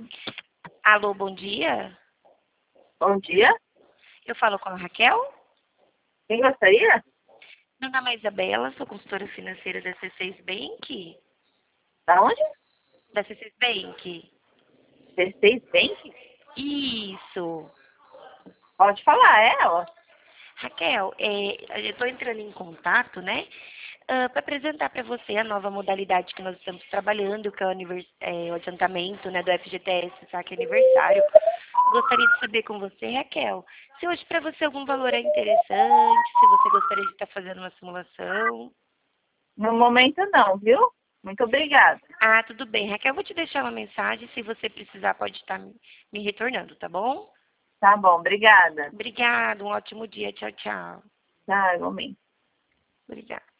Alô, bom dia. Bom dia. Eu falo com a Raquel. Quem gostaria? Meu nome é Isabela, sou consultora financeira da C6 Bank. Da onde? Da C6 Bank. C6 Bank? Isso. Pode falar, é ela. Raquel, eu estou entrando em contato, né? Para apresentar para você a nova modalidade que nós estamos trabalhando, que é o adiantamento, né, do FGTS Saque Aniversário. Gostaria de saber com você, Raquel, se hoje para você algum valor é interessante, se você gostaria de estar fazendo uma simulação. No momento não, viu? Muito obrigada. Ah, tudo bem, Raquel, eu vou te deixar uma mensagem, se você precisar pode estar me retornando, tá bom? Tá bom, obrigada. Obrigada, um ótimo dia, tchau, tchau. Tá, igualmente. Obrigada.